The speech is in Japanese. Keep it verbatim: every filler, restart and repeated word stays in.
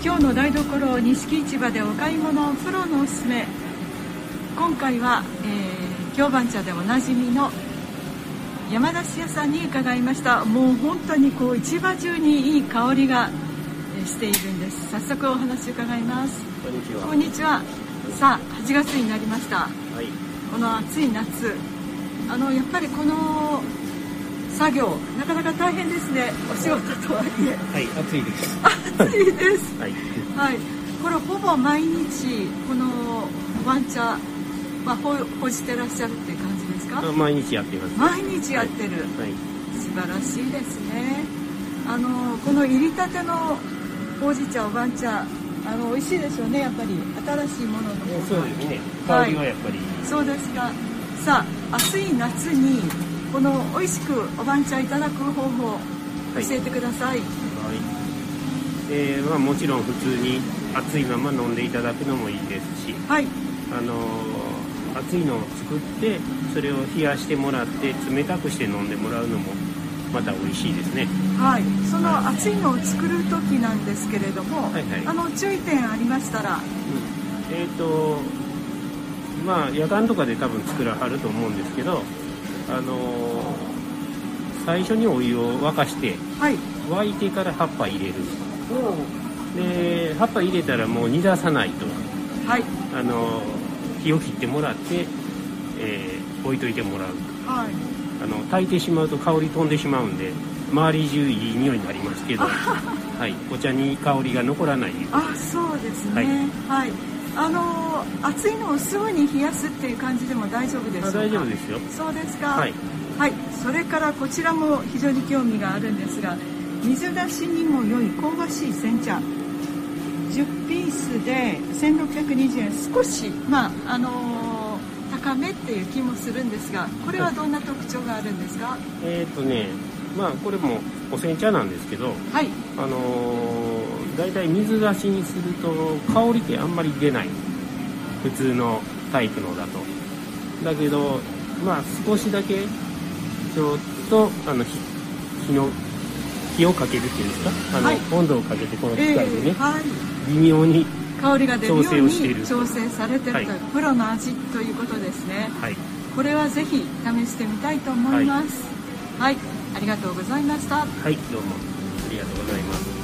今日の台所錦市場でお買い物プロのおすすめ。今回は、えー、京番茶でおなじみの山梨屋さんに伺いました。もう本当にこう市場中にいい香りがしているんです。早速お話伺います。 こんにちは。 こんにちは。さあはちがつになりました。 はい、 この暑い夏、あのやっぱりこの作業なかなか大変ですね。お仕事とはいえ。 はい、暑いです。 暑いです。 はい。 はい。これほぼ毎日このお番茶まあほほじてらっしゃるっていう感じですか？ 毎日やってます。 毎日やってる。 はい。はい、 素晴らしいですね。あのこの入りたてのほうじ茶お番茶、あの美味しいでしょうね。やっぱり新しいものの方が。 そうですね。香りはやっぱり、はい、 そうですか。さあ暑い夏にこの美味しくお番茶いただく方法、教えてください。はい。 えーまあ、もちろん普通に熱いまま飲んでいただくのもいいですし、 はい。 あのー、熱いのを作ってそれを冷やしてもらって冷たくして飲んでもらうのもまた美味しいですね。 はい。その熱いのを作る時なんですけれども、はいはい、あの注意点ありましたら、うん、 えっ、ー、とまあ夜間とかで多分作らはると思うんですけど、あのー、最初にお湯を沸かして、はい、沸いてから葉っぱ入れる。で葉っぱ入れたらもう煮出さないと、はい、あの火を切ってもらって、えー、置いといてもらう。はい、あの炊いてしまうと香り飛んでしまうんで周り中いい匂いになりますけど、はい、お茶に香りが残らないように。 あ、そうですね。はい、はい、あの熱いのをすぐに冷やすっていう感じでも大丈夫ですか？ あ、大丈夫ですよ。 そうですか。 はい、はい、 それからこちらも非常に興味があるんですが、水出しにも良い香ばしい煎茶じゅうピースでせんろっぴゃくにじゅうえん、少しまああのー、高めっていう気もするんですが、これはどんな特徴があるんですか？はい、 えっとねまあこれもお煎茶なんですけど、はい、あのー、だいたい水出しにすると香りってあんまり出ない、普通のタイプのだと。だけどまあ少しだけちょっとあの火の火をかけるっていうんですか、あの、はい、温度をかけてこの機械でね、えーはい、微妙に香りが出るように調整されてるという、 はい、 プロの味ということですね。はい、これはぜひ試してみたいと思います。はい、はい、ありがとうございました。 はい、どうもありがとうございます。